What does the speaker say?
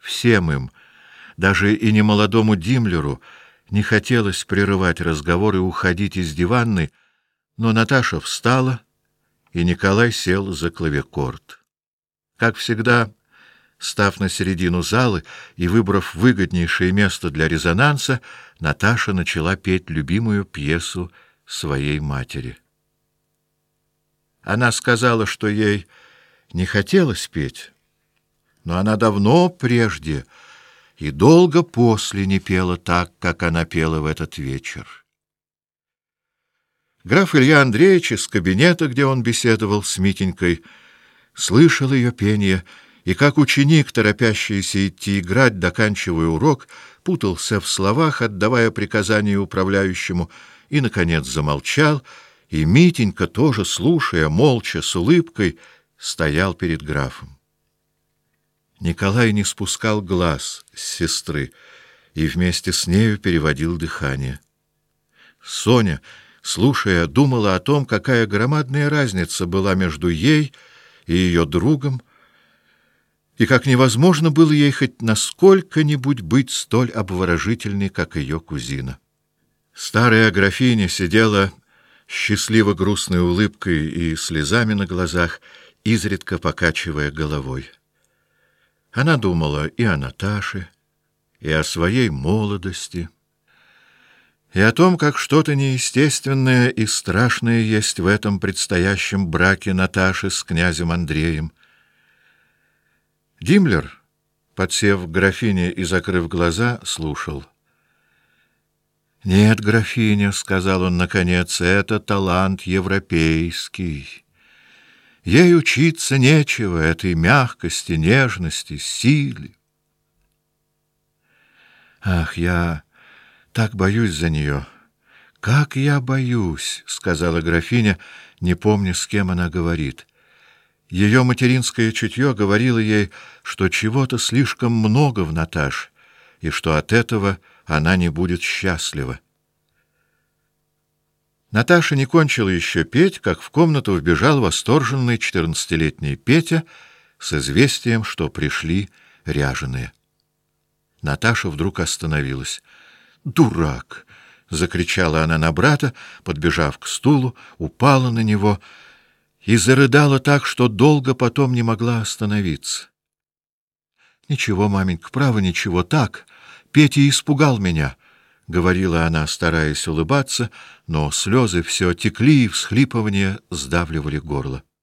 Всем им, даже и немолодому Диммлеру, не хотелось прерывать разговор и уходить из диванной, но Наташа встала, и Николай сел за клавикорд. Как всегда, став на середину залы и выбрав выгоднейшее место для резонанса, Наташа начала петь любимую пьесу своей матери. Она сказала, что ей не хотелось петь, но она давно прежде и долго после не пела так, как она пела в этот вечер. Граф Илья Андреевич из кабинета, где он беседовал с Митенькой, слышал ее пение и, как ученик, торопящийся идти играть, доканчивая урок, путался в словах, отдавая приказания управляющему, и, наконец, замолчал, и Митенька, тоже слушая, молча, с улыбкой, стоял перед графом. Николай не спускал глаз с сестры и вместе с нею переводил дыхание. Соня, слушая, думала о том, какая громадная разница была между ей и ее другом, и как невозможно было ей хоть насколько-нибудь быть столь обворожительной, как ее кузина. Старая графиня сидела счастливо грустной улыбкой и слезами на глазах, изредка покачивая головой. Она думала и о Наташе, и о своей молодости, и о том, как что-то неестественное и страшное есть в этом предстоящем браке Наташи с князем Андреем. Диммлер, подсев к графине и закрыв глаза, слушал. «Нет, графиня, — сказал он наконец, — это талант европейский. Ей учиться нечего, этой мягкости, нежности, силе. Ах, я так боюсь за нее! Как я боюсь! — сказала графиня, не помня, с кем она говорит. Ее материнское чутье говорило ей, что чего-то слишком много в Наташе, и что от этого она не будет счастлива. Наташа не кончила еще петь, как в комнату вбежал восторженный 14-летний Петя с известием, что пришли ряженые. Наташа вдруг остановилась. «Дурак!» — закричала она на брата, подбежав к стулу, упала на него и зарыдала так, что долго потом не могла остановиться. «Ничего, маменька, право, ничего, так. Петя испугал меня», — говорила она, стараясь улыбаться, но слезы все текли, и всхлипывания сдавливали горло.